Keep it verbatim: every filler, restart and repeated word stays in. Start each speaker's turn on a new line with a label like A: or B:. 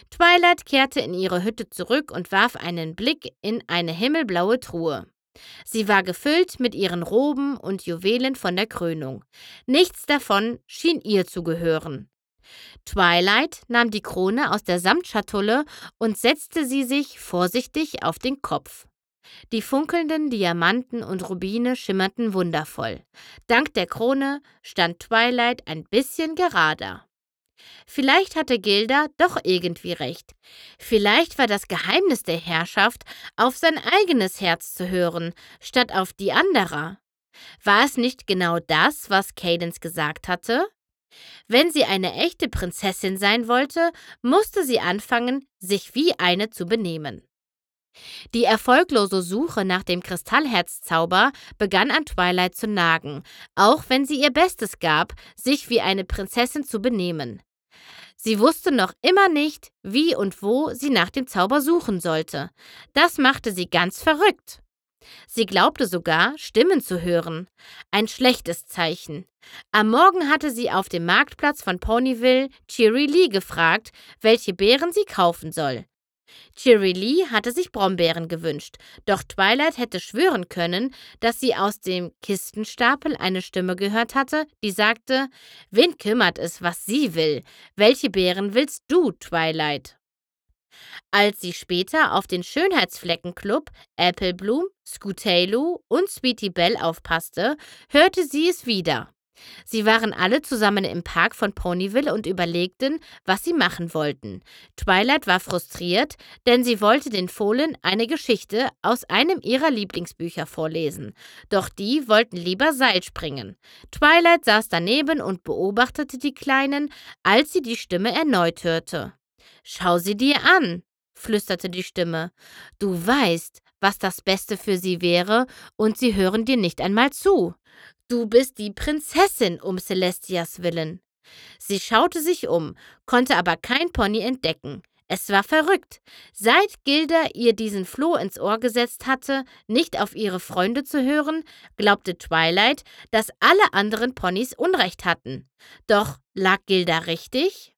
A: Twilight kehrte in ihre Hütte zurück und warf einen Blick in eine himmelblaue Truhe. Sie war gefüllt mit ihren Roben und Juwelen von der Krönung. Nichts davon schien ihr zu gehören. Twilight nahm die Krone aus der Samtschatulle und setzte sie sich vorsichtig auf den Kopf. Die funkelnden Diamanten und Rubine schimmerten wundervoll. Dank der Krone stand Twilight ein bisschen gerader. Vielleicht hatte Gilda doch irgendwie recht. Vielleicht war das Geheimnis der Herrschaft, auf sein eigenes Herz zu hören, statt auf die anderer. War es nicht genau das, was Cadance gesagt hatte? Wenn sie eine echte Prinzessin sein wollte, musste sie anfangen, sich wie eine zu benehmen. Die erfolglose Suche nach dem Kristallherzzauber begann an Twilight zu nagen, auch wenn sie ihr Bestes gab, sich wie eine Prinzessin zu benehmen. Sie wusste noch immer nicht, wie und wo sie nach dem Zauber suchen sollte. Das machte sie ganz verrückt. Sie glaubte sogar, Stimmen zu hören. Ein schlechtes Zeichen. Am Morgen hatte sie auf dem Marktplatz von Ponyville Cheery Lee gefragt, welche Beeren sie kaufen soll. Cheery Lee hatte sich Brombeeren gewünscht, doch Twilight hätte schwören können, dass sie aus dem Kistenstapel eine Stimme gehört hatte, die sagte: »Wen kümmert es, was sie will? Welche Beeren willst du, Twilight?« Als sie später auf den Schönheitsfleckenclub Apple Bloom, Scootaloo und Sweetie Belle aufpasste, hörte sie es wieder. Sie waren alle zusammen im Park von Ponyville und überlegten, was sie machen wollten. Twilight war frustriert, denn sie wollte den Fohlen eine Geschichte aus einem ihrer Lieblingsbücher vorlesen. Doch die wollten lieber Seil springen. Twilight saß daneben und beobachtete die Kleinen, als sie die Stimme erneut hörte. »Schau sie dir an«, flüsterte die Stimme. »Du weißt, was das Beste für sie wäre, und sie hören dir nicht einmal zu. Du bist die Prinzessin um Celestias willen.« Sie schaute sich um, konnte aber kein Pony entdecken. Es war verrückt. Seit Gilda ihr diesen Floh ins Ohr gesetzt hatte, nicht auf ihre Freunde zu hören, glaubte Twilight, dass alle anderen Ponys Unrecht hatten. Doch lag Gilda richtig?